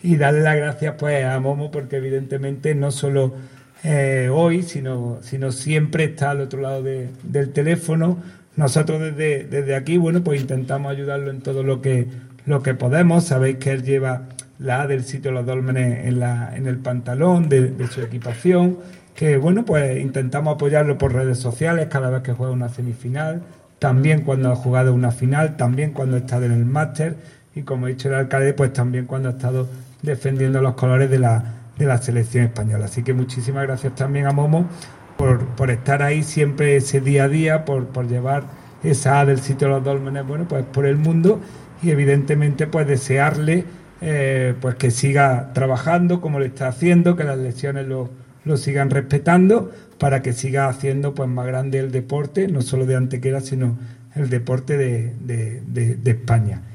y darle las gracias pues a Momo, porque evidentemente no solo hoy, sino siempre está al otro lado del teléfono. Nosotros desde aquí, bueno, pues intentamos ayudarlo en todo lo que podemos. Sabéis que él lleva la A del sitio de los dólmenes en el pantalón de su equipación, que bueno, pues intentamos apoyarlo por redes sociales cada vez que juega una semifinal, también cuando ha jugado una final, también cuando ha estado en el máster, y como ha dicho el alcalde, pues también cuando ha estado defendiendo los colores de la selección española. Así que muchísimas gracias también a Momo por estar ahí siempre ese día a día, por llevar esa A del sitio de los dólmenes, bueno, pues por el mundo, y evidentemente pues desearle pues que siga trabajando como lo está haciendo, que las lesiones lo sigan respetando, para que siga haciendo pues más grande el deporte, no solo de Antequera, sino el deporte de España.